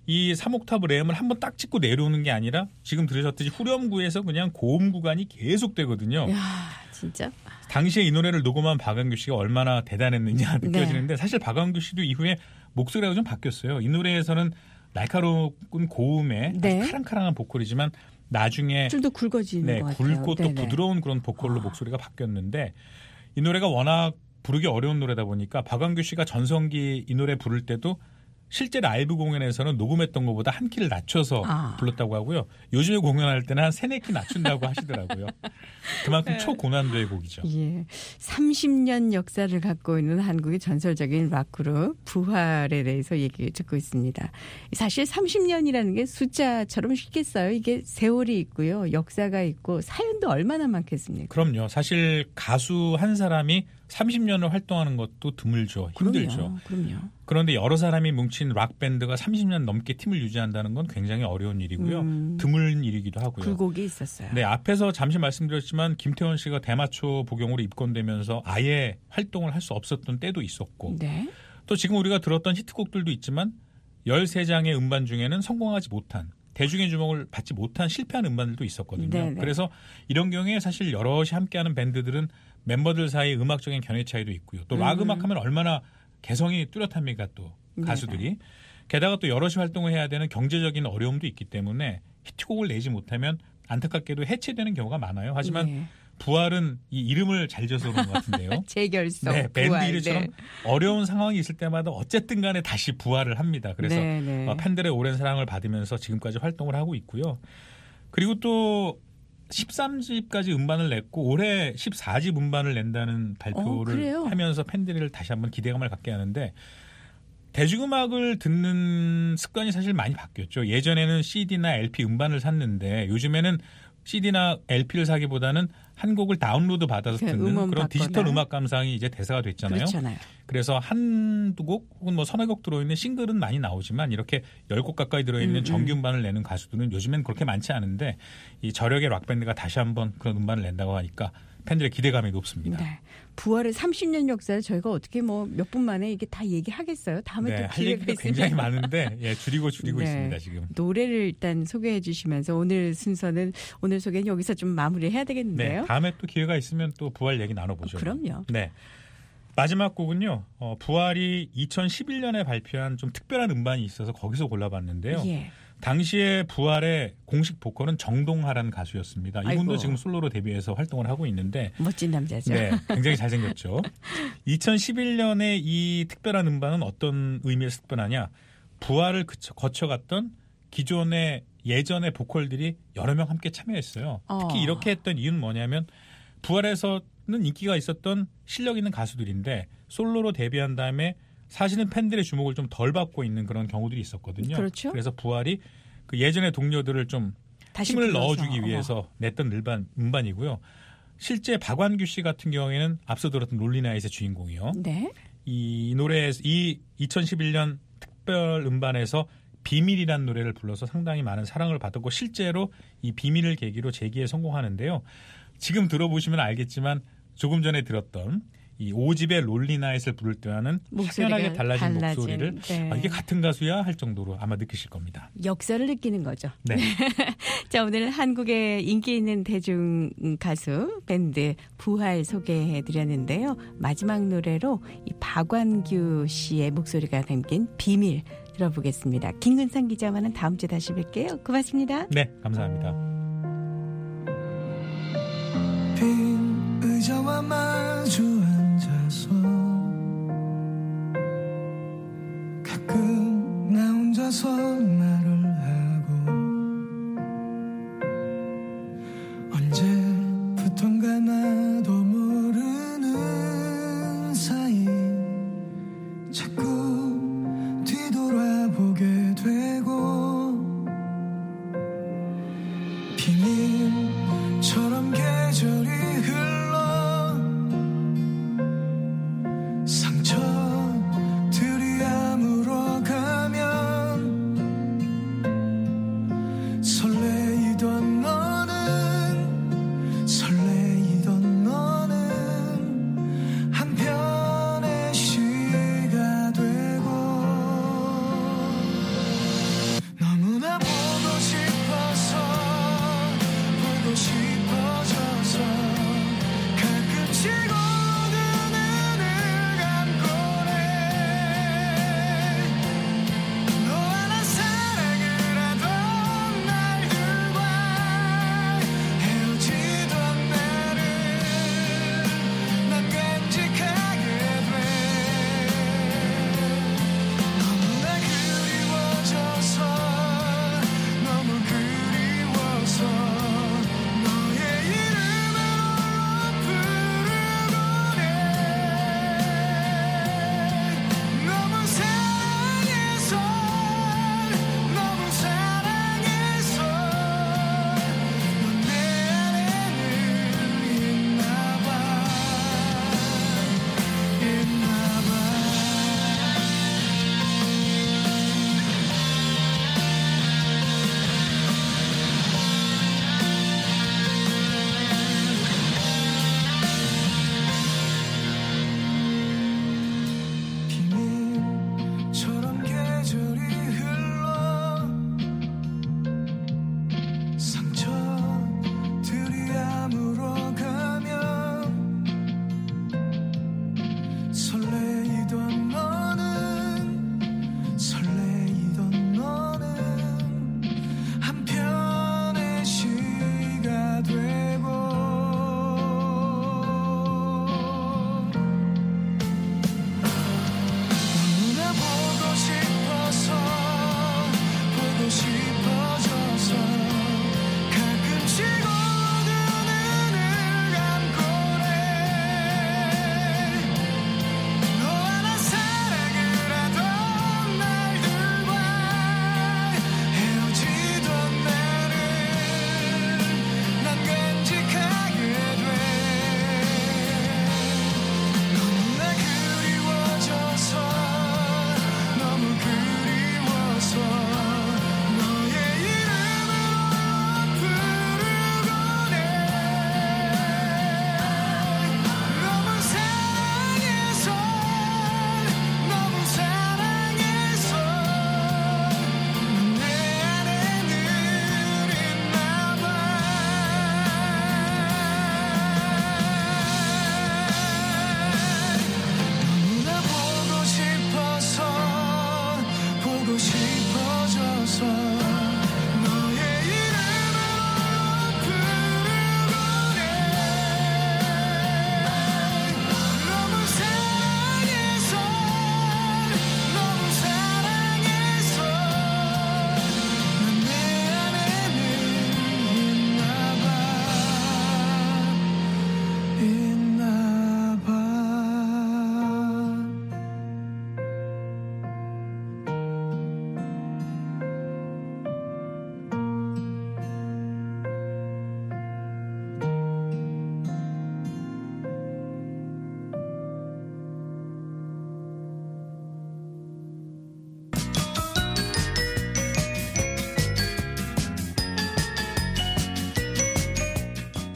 이 삼 옥타브 램을 한번 딱 찍고 내려오는 게 아니라 지금 들으셨듯이 후렴구에서 그냥 고음 구간이 계속 되거든요. 야, 진짜. 당시에 이 노래를 녹음한 박완규 씨가 얼마나 대단했느냐 느껴지는데 네. 사실 박완규 씨도 이후에 목소리가 좀 바뀌었어요. 이 노래에서는 날카로운 고음에 네. 아주 카랑카랑한 보컬이지만 나중에 좀 더 굵어지는 네, 것 같아요. 굵고 또 네네. 부드러운 그런 보컬로 아. 목소리가 바뀌었는데 이 노래가 워낙 부르기 어려운 노래다 보니까 박완규 씨가 전성기 이 노래 부를 때도 실제 라이브 공연에서는 녹음했던 것보다 한 키를 낮춰서 아. 불렀다고 하고요. 요즘에 공연할 때는 한 세네 키 낮춘다고 하시더라고요. 그만큼 네. 초고난도의 곡이죠. 예. 삼십 년 역사를 갖고 있는 한국의 전설적인 락그룹 부활에 대해서 얘기 듣고 있습니다. 사실 삼십 년이라는 게 숫자처럼 쉽겠어요. 이게 세월이 있고요. 역사가 있고 사연도 얼마나 많겠습니까? 그럼요. 사실 가수 한 사람이 삼십 년을 활동하는 것도 드물죠. 힘들죠. 그럼요. 그럼요. 그런데 여러 사람이 뭉친 락밴드가 삼십 년 넘게 팀을 유지한다는 건 굉장히 어려운 일이고요. 음. 드문 일이기도 하고요. 굴곡이 있었어요. 네, 앞에서 잠시 말씀드렸지만 김태원 씨가 대마초 복용으로 입건되면서 아예 활동을 할 수 없었던 때도 있었고 네. 또 지금 우리가 들었던 히트곡들도 있지만 열세 장의 음반 중에는 성공하지 못한 대중의 주목을 받지 못한 실패한 음반들도 있었거든요. 네네. 그래서 이런 경우에 사실 여럿이 함께하는 밴드들은 멤버들 사이 음악적인 견해 차이도 있고요. 또 락 음. 음악 하면 얼마나 개성이 뚜렷합니까 또 가수들이. 네네. 게다가 또 여럿이 활동을 해야 되는 경제적인 어려움도 있기 때문에 히트곡을 내지 못하면 안타깝게도 해체되는 경우가 많아요. 하지만 네. 부활은 이 이름을 잘 지어서 그런 것 같은데요. 재결성. 네, 밴드 부활, 이름처럼 네. 어려운 상황이 있을 때마다 어쨌든 간에 다시 부활을 합니다. 그래서 네, 네. 어, 팬들의 오랜 사랑을 받으면서 지금까지 활동을 하고 있고요. 그리고 또 십삼 집까지 음반을 냈고 올해 십사 집 음반을 낸다는 발표를 그래요? 하면서 팬들을 다시 한번 기대감을 갖게 하는데 대중음악을 듣는 습관이 사실 많이 바뀌었죠. 예전에는 씨디나 엘피 음반을 샀는데 요즘에는 씨디나 엘피를 사기보다는 한 곡을 다운로드 받아서 그 듣는 음원 그런 받거나. 디지털 음악 감상이 이제 대세가 됐잖아요. 그렇잖아요. 그래서 한두 곡 혹은 뭐 서너 곡 들어있는 싱글은 많이 나오지만 이렇게 열 곡 가까이 들어있는 음, 정규 음반을 내는 가수들은 요즘엔 그렇게 많지 않은데 이 저력의 락밴드가 다시 한번 그런 음반을 낸다고 하니까 팬들의 기대감이 높습니다. 네. 부활의 삼십 년 역사를 저희가 어떻게 뭐 몇 분 만에 이게 다 얘기하겠어요? 다음에 네, 또 할 기회가 얘기가 있으면 굉장히 많은데 예, 줄이고 줄이고 네. 있습니다 지금. 노래를 일단 소개해 주시면서 오늘 순서는 오늘 소개는 여기서 좀 마무리해야 되겠는데요. 네, 다음에 또 기회가 있으면 또 부활 얘기 나눠보죠. 어, 그럼요. 네. 마지막 곡은요. 어, 부활이 이천십일 년에 발표한 좀 특별한 음반이 있어서 거기서 골라봤는데요. 예. 당시에 부활의 공식 보컬은 정동하라는 가수였습니다. 이분도 아이고. 지금 솔로로 데뷔해서 활동을 하고 있는데 멋진 남자죠. 네, 굉장히 잘생겼죠. 이천십일 년에 이 특별한 음반은 어떤 의미에서 특별하냐. 부활을 그쳐, 거쳐갔던 기존의 예전의 보컬들이 여러 명 함께 참여했어요. 특히 어. 이렇게 했던 이유는 뭐냐면 부활에서는 인기가 있었던 실력 있는 가수들인데 솔로로 데뷔한 다음에 사실은 팬들의 주목을 좀 덜 받고 있는 그런 경우들이 있었거든요. 그렇죠. 그래서 부활이 그 예전의 동료들을 좀 다시 힘을 불러서. 넣어주기 위해서 냈던 음반, 음반이고요. 실제 박완규 씨 같은 경우에는 앞서 들었던 롤리나잇의 주인공이요. 네. 이 노래, 이 이천십일 년 특별 음반에서 비밀이란 노래를 불러서 상당히 많은 사랑을 받았고 실제로 이 비밀을 계기로 재기에 성공하는데요. 지금 들어보시면 알겠지만 조금 전에 들었던 이 오 집의 롤리나잇을 부를 때와는 목소리가 확연하게 달라진, 달라진, 목소리를 네. 아, 이게 같은 가수야 할 정도로 아마 느끼실 겁니다. 역사를 느끼는 거죠. 네. 자, 오늘 한국의 인기 있는 대중 가수 밴드 부활 소개해 드렸는데요. 마지막 노래로 이 박완규 씨의 목소리가 담긴 비밀 들어보겠습니다. 김근상 기자와는 다음 주에 다시 뵐게요. 고맙습니다. 네, 감사합니다. 빈 의자와 마주 앉아서 가끔 나 혼자서 말을 하고 언제부턴가 나도 모르는 사이 자꾸 뒤돌아보게 되고 비밀처럼 계절이 흘러 상처들이 아물어가면 설레이던 너는 설레이던 너는 한편의 시가 돼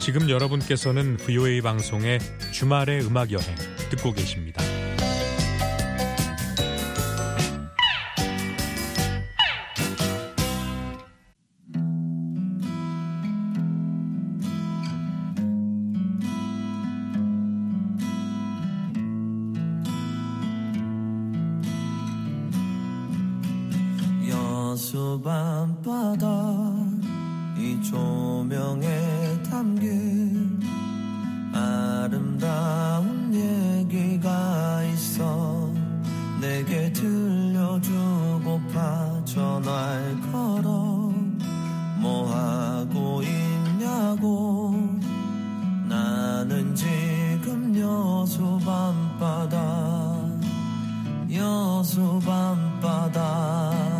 지금 여러분께서는 브이오에이 방송의 주말의 음악 여행 듣고 계십니다. 여수 밤바다 이 조명에 담긴 아름다운 얘기가 있어 내게 들려주고파 전화를 걸어 뭐하고 있냐고 나는 지금 여수 밤바다 여수 밤바다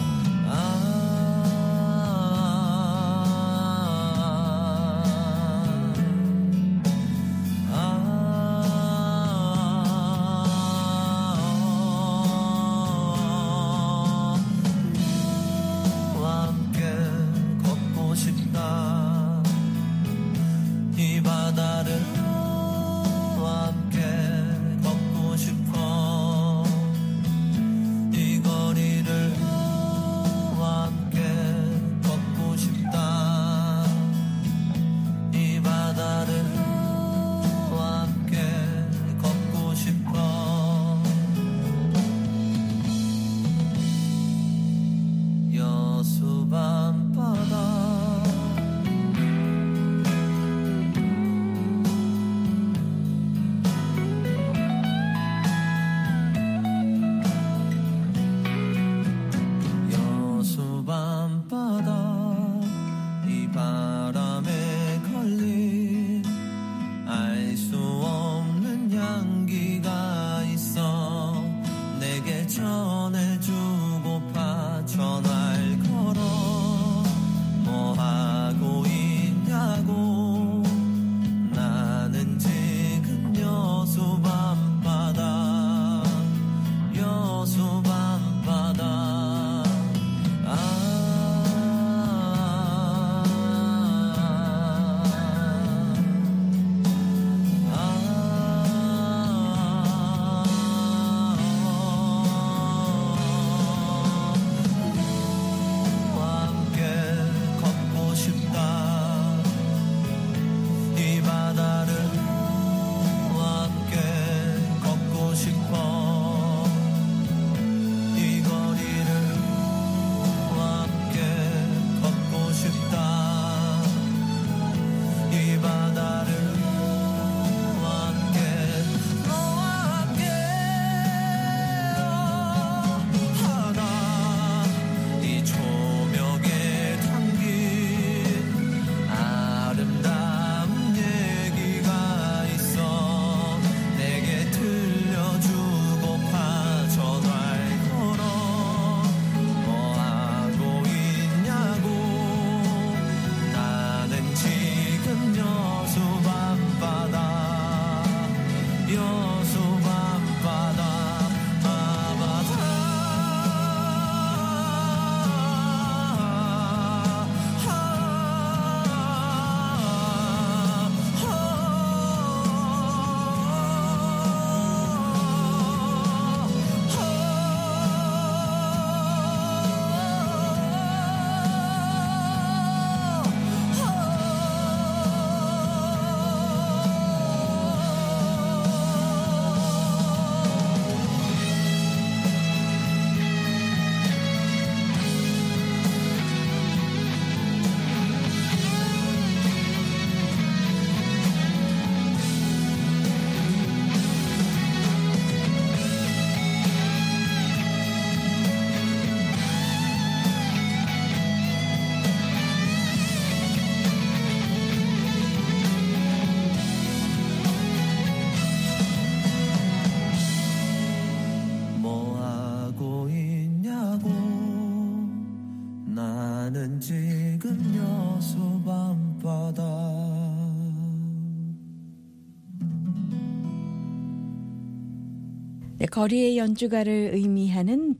네, 거리의 연주가를 의미하는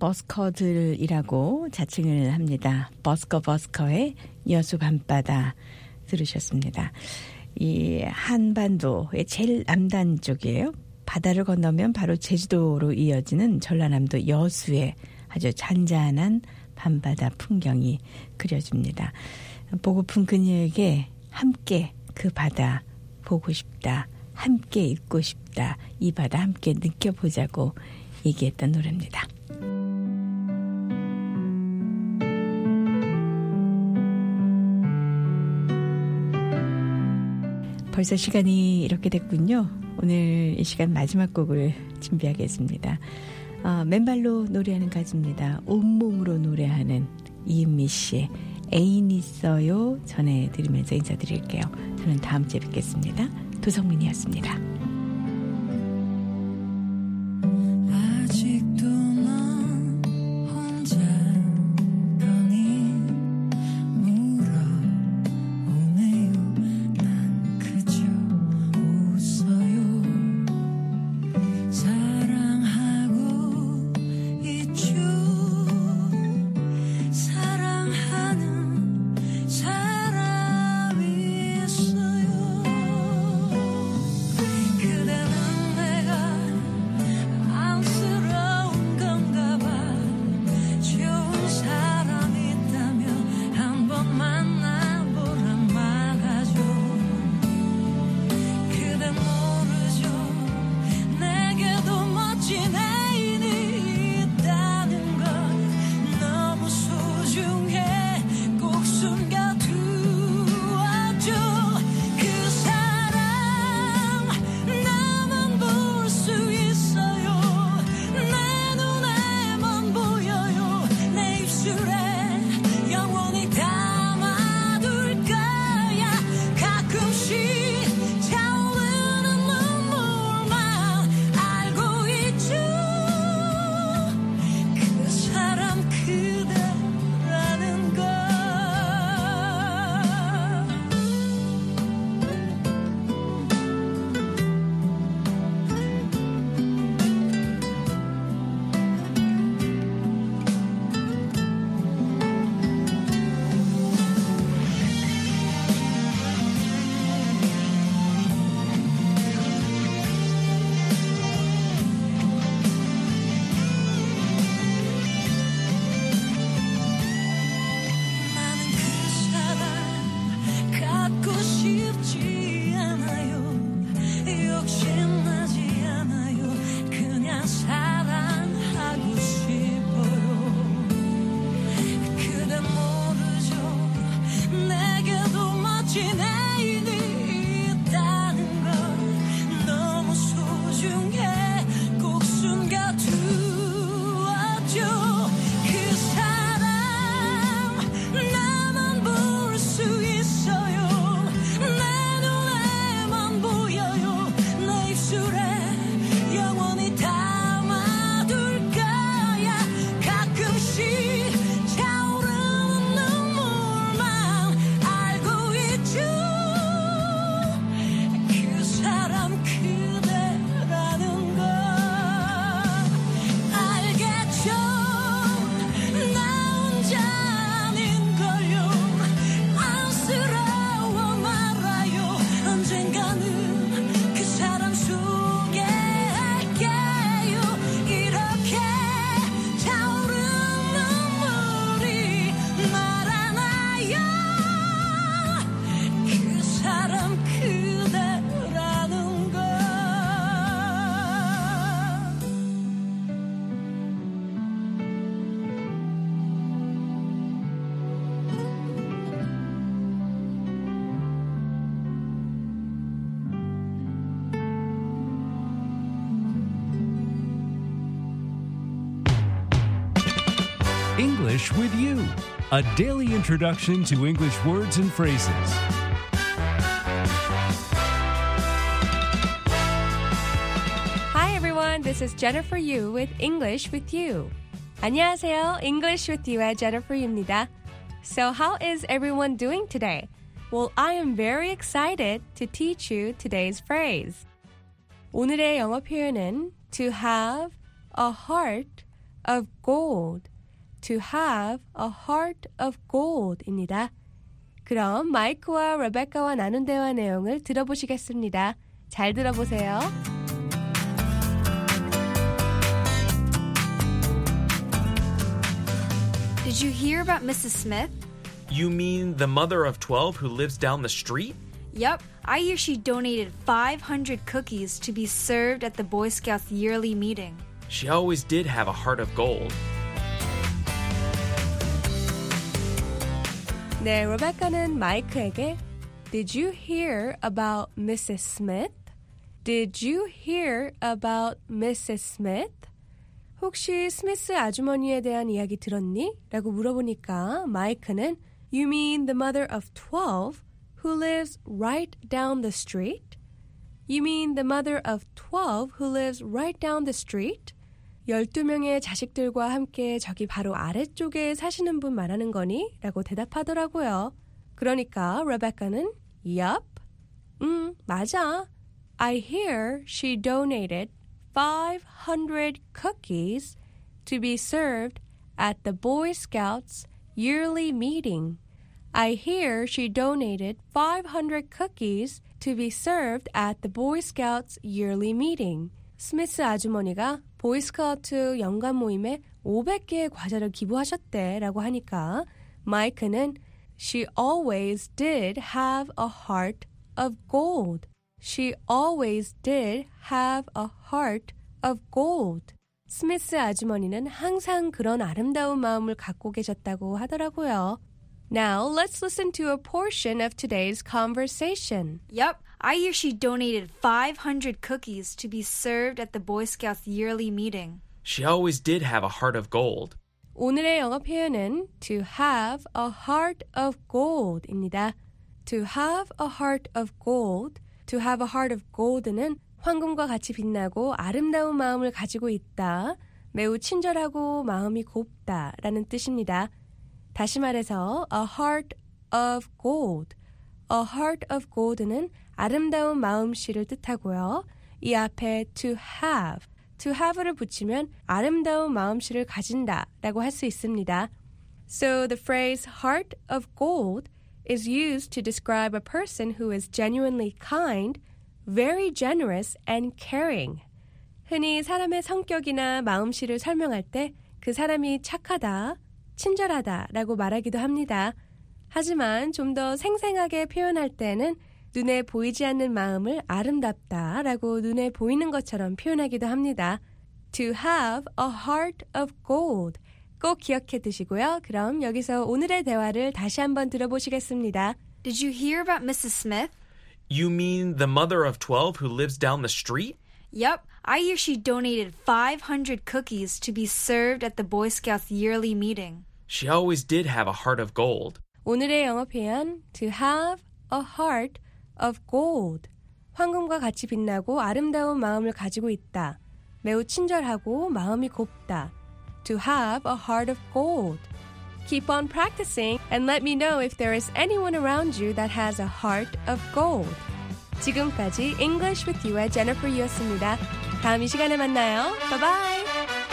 버스커들이라고 자칭을 합니다. 버스커 버스커의 여수 밤바다 들으셨습니다. 이 한반도의 제일 남단 쪽이에요. 바다를 건너면 바로 제주도로 이어지는 전라남도 여수의 아주 잔잔한 밤바다 풍경이 그려집니다. 보고픈 그녀에게 함께 그 바다 보고 싶다. 함께 있고 싶다. 이 바다 함께 느껴보자고 얘기했던 노래입니다. 벌써 시간이 이렇게 됐군요. 오늘 이 시간 마지막 곡을 준비하겠습니다. 어, 맨발로 노래하는 가수입니다. 온몸으로 노래하는 이은미 씨의 애인 있어요 전해드리면서 인사드릴게요. 저는 다음 주에 뵙겠습니다. 도성민이었습니다. 아직도 넌 혼자거니 물어오네요. 난 그저 웃어요. 사랑하고 있죠. 사랑하는 사람이 있어요. 그대는 내가 안쓰러운 건가 봐. 좋은 사람이 있다면 한번 만나보란 말하죠. 그대 모르죠. 내게도 멋진 애인이 있다는 걸. 너무 소중해. 꼭 숨겨두었죠. 그 사람 나만 볼 수 있어요. 내 눈에만 보여요. 내 입술에 영원히 담아둘 거야. 가끔씩 차오르는 눈물만 알고 있죠. 그 사람 그대라는 걸. 나는 그 사람 갖고 싶지 않아요. 욕심나지 않아요. 그냥 사랑하고 싶어요. 그대 모르죠. 내게도 멋진 애인이 있다는 걸. 너무 소중해. 꼭 숨겨두었죠. 그 사람 나만 볼 수 있어요. 내 눈에만 보여요. 내 입술에 영원히 담아둘 거야. 가끔씩 차오르는 눈물만 알고 있죠. 그 사람 그대라는 걸 알겠죠. 나 혼자 아닌걸요. 안쓰러워 말아요. 언젠가는 그 사람 소개할게요. 이렇게 차오르는 눈물이 말아나요. 그 사람 그대라는 걸. English with You, a daily introduction to English words and phrases. Hi everyone, this is Jennifer Yu with English with You. 안녕하세요, English with You의 Jennifer Yu입니다. So how is everyone doing today? Well, I am very excited to teach you today's phrase. 오늘의 영어 표현은 to have a heart of gold. To have a heart of gold입니다. 그럼 마이크와 레베카와 나눈 대화 내용을 들어보시겠습니다. 잘 들어보세요. Did you hear about Missus Smith? You mean the mother of twelve who lives down the street? Yep, I hear she donated five hundred cookies to be served at the Boy Scouts yearly meeting. She always did have a heart of gold. 네, 레베카는 마이크에게 Did you hear about Missus Smith? Did you hear about Missus Smith? 혹시 스미스 아주머니에 대한 이야기 들었니? 라고 물어보니까 마이크는 You mean the mother of twelve who lives right down the street? You mean the mother of twelve who lives right down the street? 열두 명의 자식들과 함께 저기 바로 아래쪽에 사시는 분 말하는 거니? 라고 대답하더라고요. 그러니까 레베카는 Yup. 음, 맞아. I hear she donated five hundred cookies to be served at the Boy Scouts yearly meeting. I hear she donated five hundred cookies to be served at the Boy Scouts yearly meeting. 스미스 아주머니가 보이스카우트 연간 모임에 오백 개의 과자를 기부하셨대 라고 하니까 마이크는 She always did have a heart of gold. She always did have a heart of gold. 스미스 아주머니는 항상 그런 아름다운 마음을 갖고 계셨다고 하더라고요. Now, let's listen to a portion of today's conversation. Yep, I hear she donated five hundred cookies to be served at the Boy Scouts yearly meeting. She always did have a heart of gold. 오늘의 영어 표현은 to have a heart of gold입니다. To have a heart of gold, to have a heart of gold는 황금과 같이 빛나고 아름다운 마음을 가지고 있다, 매우 친절하고 마음이 곱다 라는 뜻입니다. 다시 말해서 a heart of gold, a heart of gold는 아름다운 마음씨를 뜻하고요. 이 앞에 to have, to have를 붙이면 아름다운 마음씨를 가진다 라고 할 수 있습니다. So the phrase heart of gold is used to describe a person who is genuinely kind, very generous and caring. 흔히 사람의 성격이나 마음씨를 설명할 때 그 사람이 착하다, 친절하다 라고 말하기도 합니다. 하지만 좀 더 생생하게 표현할 때는 눈에 보이지 않는 마음을 아름답다 라고 눈에 보이는 것처럼 표현하기도 합니다. To have a heart of gold. 꼭 기억해 두시고요. 그럼 여기서 오늘의 대화를 다시 한번 들어보시겠습니다. Did you hear about Missus Smith? You mean the mother of twelve who lives down the street? Yep, I hear she donated five hundred cookies to be served at the Boy Scouts yearly meeting. She always did have a heart of gold. 오늘의 영어 표현 to have a heart of gold. 황금과 같이 빛나고 아름다운 마음을 가지고 있다. 매우 친절하고 마음이 곱다. To have a heart of gold. Keep on practicing and let me know if there is anyone around you that has a heart of gold. 지금까지 English with You의 Jennifer Yu였습니다. 다음 이 시간에 만나요. Bye bye.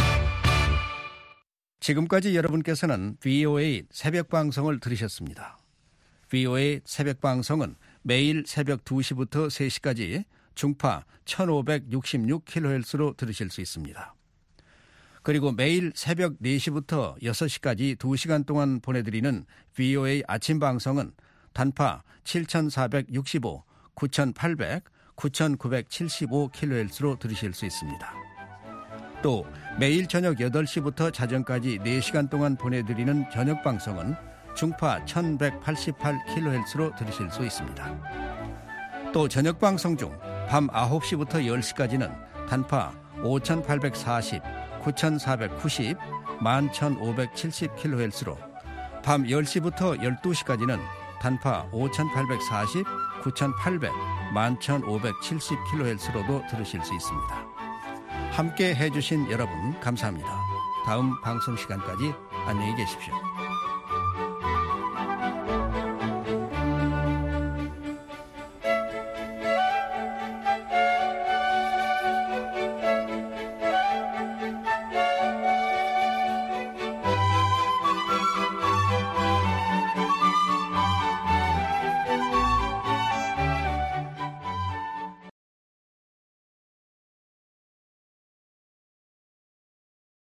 지금까지 여러분께서는 브이오에이 새벽 방송을 들으셨습니다. 브이오에이 새벽 방송은 매일 새벽 두 시부터 세 시까지 중파 천오백육십육 킬로헤르츠로 들으실 수 있습니다. 그리고 매일 새벽 네 시부터 여섯 시까지 두 시간 동안 보내드리는 브이오에이 아침 방송은 단파 칠천사백육십오, 구천팔백, 구천구백칠십오 킬로헤르츠로 들으실 수 있습니다. 또 매일 저녁 여덟 시부터 자정까지 네 시간 동안 보내드리는 저녁 방송은 중파 천백팔십팔 킬로헤르츠로 들으실 수 있습니다. 또 저녁 방송 중 밤 아홉 시부터 열 시까지는 단파 오천팔백사십, 구천사백구십, 만천오백칠십 킬로헤르츠로 밤 열 시부터 열두 시까지는 단파 오천팔백사십, 구천팔백, 만천오백칠십 킬로헤르츠로도 들으실 수 있습니다. 함께 해주신 여러분 감사합니다. 다음 방송 시간까지 안녕히 계십시오.